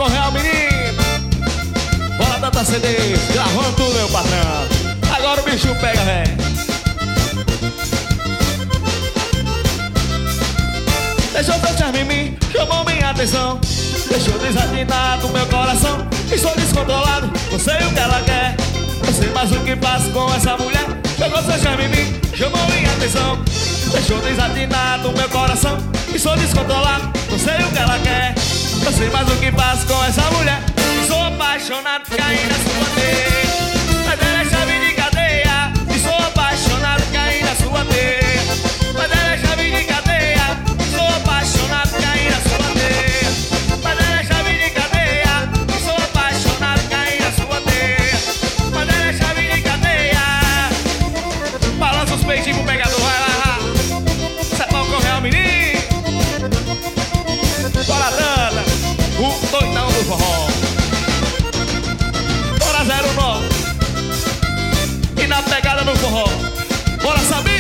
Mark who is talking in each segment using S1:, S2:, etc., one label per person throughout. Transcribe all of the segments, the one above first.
S1: Real, menino. Bora Data CD, gravando tudo, meu patrão. Agora o bicho pega, véi. Deixou seu charme em mim, chamou minha atenção. Deixou desatinado meu coração. Estou descontrolado, não sei o que ela quer. Não sei mais o que faço com essa mulher. Jogou seu charme em mim, chamou minha atenção. Deixou desatinado meu coração. Estou descontrolado, não sei o que ela quer. Não sei mais o que faço com essa mulher. Sou apaixonado, caí na sua teia. Mas ela é chave de cadeia. E sou apaixonado, caí na sua teia. Mas ela é chave de cadeia. Sou apaixonado, caí na sua teia. Mas ela é chave de cadeia. E sou apaixonado, caí na sua teia. Mas ela é chave de cadeia. Balança os peitinhos pro pegador, vai lá. Falcão Real, menino. Bora, Dana, o doidão do forró. Bora 09. E na pegada do forró. Bora, Sabino.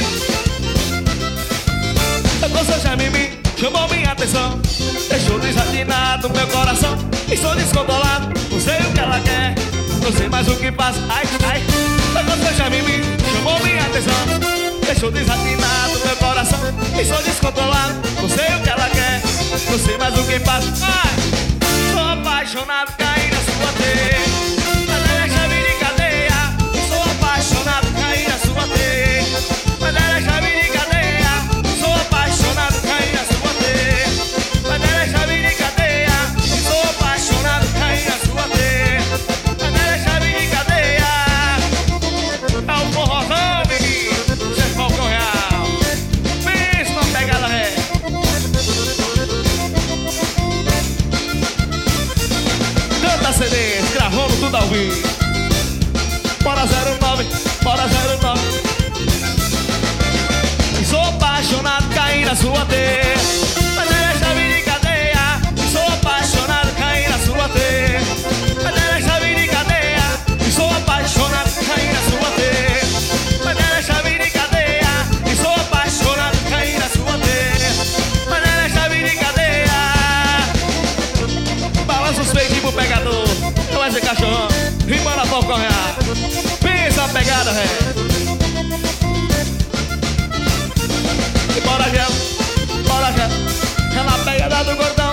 S1: Tocou seu charme em mim, chamou minha atenção. Deixou desatinado meu coração. Estou descontrolado, não sei o que ela quer. Não sei mais o que faço, ai, ai. Tocou seu charme em mim, chamou minha atenção. Deixou desatinado meu coração. Estou descontrolado, não sei o que ela quer. Não sei mais o que faço, ai. Sou apaixonado, caí na sua teia. Mas ela é chave de cadeia. Sou apaixonado, caí na sua teia. Mas ela é chave de cadeia. Sou apaixonado, caí na sua teia. Mas ela é chave de cadeia. Sou apaixonado, caí na sua teia. Mas ela é chave de cadeia. É o forrozão, menino. Chefe Falcão Real. Pensa na pegada ré. Canta CDs, gravando tudo ao vivo. Bora 09, bora 09. Sou apaixonado, caí na sua teia. Mas ela é chave de cadeia. Sou apaixonado, caí na sua teia. Mas ela é chave de cadeia. Sou apaixonado, caí na sua teia. Mas ela é chave de cadeia. Sou apaixonado, caí na sua teia. Mas ela é chave de cadeia. Balança os peitinhos pro pegador. Não vai ser cachorrão. Rimando a Falcão Real. Pensa a pegada, ré. E bora, gel. Bora, gel. É na pegada do gordão.